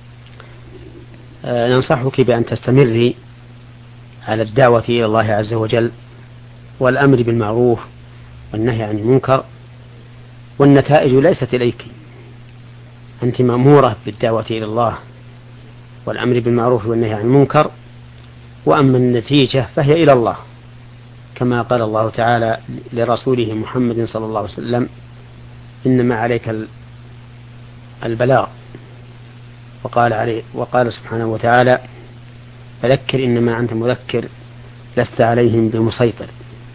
[SPEAKER 2] ننصحك بأن تستمري على الدعوة إلى الله عز وجل والأمر بالمعروف والنهي عن المنكر، والنتائج ليست إليك، أنت مأمورة بالدعوة إلى الله والأمر بالمعروف والنهي عن المنكر، وأما النتيجة فهي إلى الله، كما قال الله تعالى لرسوله محمد صلى الله عليه وسلم: إنما عليك البلاغ. وقال سبحانه وتعالى: فذكر إنما أنت مذكر لست عليهم بمسيطر.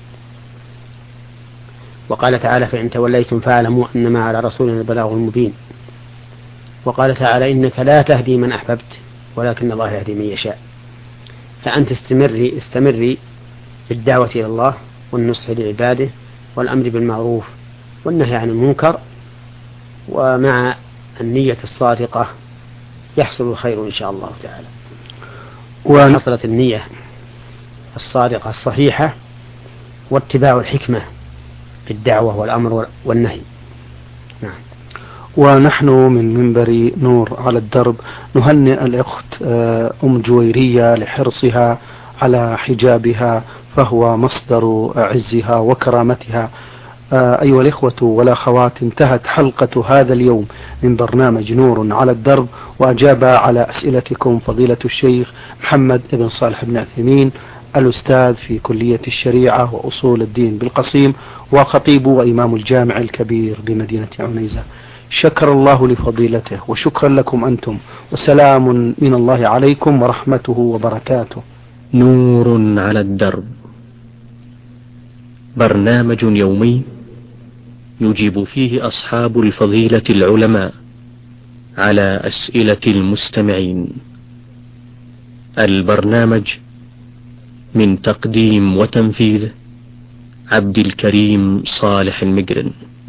[SPEAKER 2] وقال تعالى: فإن توليتم فاعلموا أنما على رسولنا البلاغ المبين. وقال تعالى: إنك لا تهدي من أحببت ولكن الله يهدي من يشاء. فأنت استمري في الدعوة إلى الله والنصح لعباده والأمر بالمعروف والنهي عن المنكر، ومع النية الصادقة يحصل الخير إن شاء الله تعالى. وحصلت النية الصادقة الصحيحة واتباع الحكمة في الدعوة والأمر والنهي. نعم.
[SPEAKER 1] ونحن من منبر نور على الدرب نهنئ الأخت أم جويرية لحرصها على حجابها، فهو مصدر عزها وكرامتها. أيها الإخوة والأخوات، انتهت حلقة هذا اليوم من برنامج نور على الدرب، وأجاب على أسئلتكم فضيلة الشيخ محمد بن صالح بن عثيمين، الأستاذ في كلية الشريعة وأصول الدين بالقصيم، وخطيب وإمام الجامع الكبير بمدينة عنيزة. شكر الله لفضيلته وشكرا لكم أنتم، وسلام من الله عليكم ورحمته وبركاته.
[SPEAKER 3] نور على الدرب، برنامج يومي يجيب فيه أصحاب الفضيلة العلماء على أسئلة المستمعين. البرنامج من تقديم وتنفيذ عبد الكريم صالح المجرن.